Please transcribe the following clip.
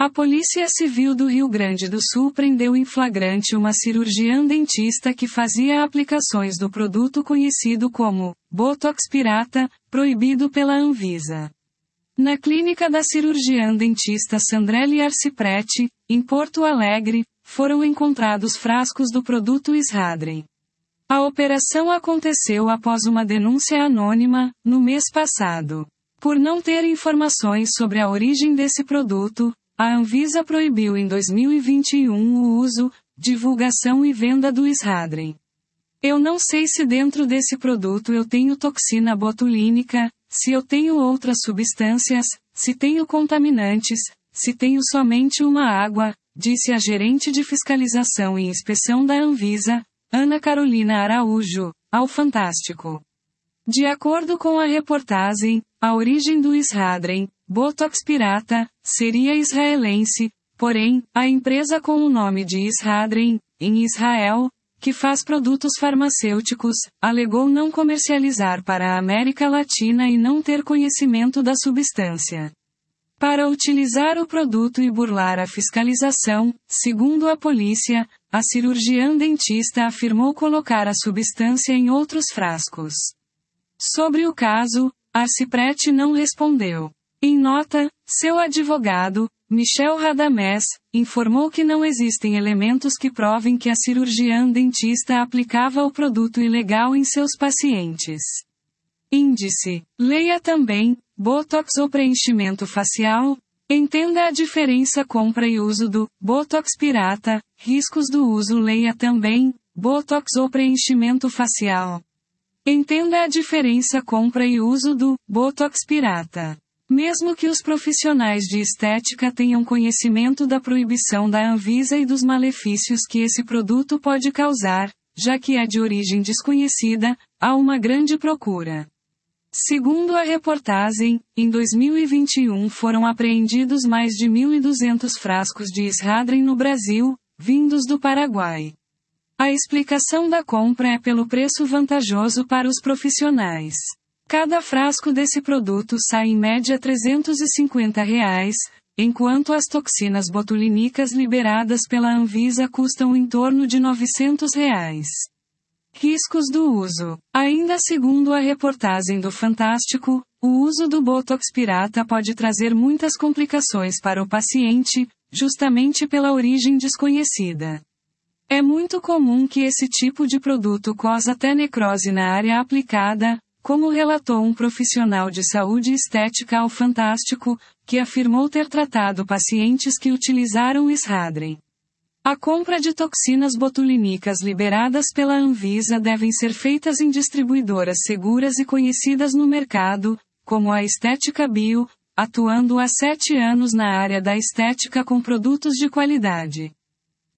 A Polícia Civil do Rio Grande do Sul prendeu em flagrante uma cirurgiã dentista que fazia aplicações do produto conhecido como Botox Pirata, proibido pela Anvisa. Na clínica da cirurgiã dentista Sandrelli Arciprete, em Porto Alegre, foram encontrados frascos do produto Isradren. A operação aconteceu após uma denúncia anônima, no mês passado. Por não ter informações sobre a origem desse produto, a Anvisa proibiu em 2021 o uso, divulgação e venda do Isradren. Eu não sei se dentro desse produto eu tenho toxina botulínica, se eu tenho outras substâncias, se tenho contaminantes, se tenho somente uma água, disse a gerente de fiscalização e inspeção da Anvisa, Ana Carolina Araújo, ao Fantástico. De acordo com a reportagem, a origem do Isradren, Botox Pirata, seria israelense, porém, a empresa com o nome de Isradren, em Israel, que faz produtos farmacêuticos, alegou não comercializar para a América Latina e não ter conhecimento da substância. Para utilizar o produto e burlar a fiscalização, segundo a polícia, a cirurgiã dentista afirmou colocar a substância em outros frascos. Sobre o caso, Arciprete não respondeu. Em nota, seu advogado, Michel Radamés, informou que não existem elementos que provem que a cirurgiã dentista aplicava o produto ilegal em seus pacientes. Índice. Leia também, Botox ou preenchimento facial? Entenda a diferença compra e uso do Botox Pirata, riscos do uso. Leia também, Botox ou preenchimento facial. Entenda a diferença compra e uso do Botox Pirata. Mesmo que os profissionais de estética tenham conhecimento da proibição da Anvisa e dos malefícios que esse produto pode causar, já que é de origem desconhecida, há uma grande procura. Segundo a reportagem, em 2021 foram apreendidos mais de 1.200 frascos de Isradren no Brasil, vindos do Paraguai. A explicação da compra é pelo preço vantajoso para os profissionais. Cada frasco desse produto sai em média R$ 350, enquanto as toxinas botulínicas liberadas pela Anvisa custam em torno de R$ 900. Riscos do uso. Ainda segundo a reportagem do Fantástico, o uso do Botox Pirata pode trazer muitas complicações para o paciente, justamente pela origem desconhecida. É muito comum que esse tipo de produto cause até necrose na área aplicada, como relatou um profissional de saúde estética ao Fantástico, que afirmou ter tratado pacientes que utilizaram Isradren. A compra de toxinas botulínicas liberadas pela Anvisa devem ser feitas em distribuidoras seguras e conhecidas no mercado, como a Estética Bio, atuando há 7 anos na área da estética com produtos de qualidade.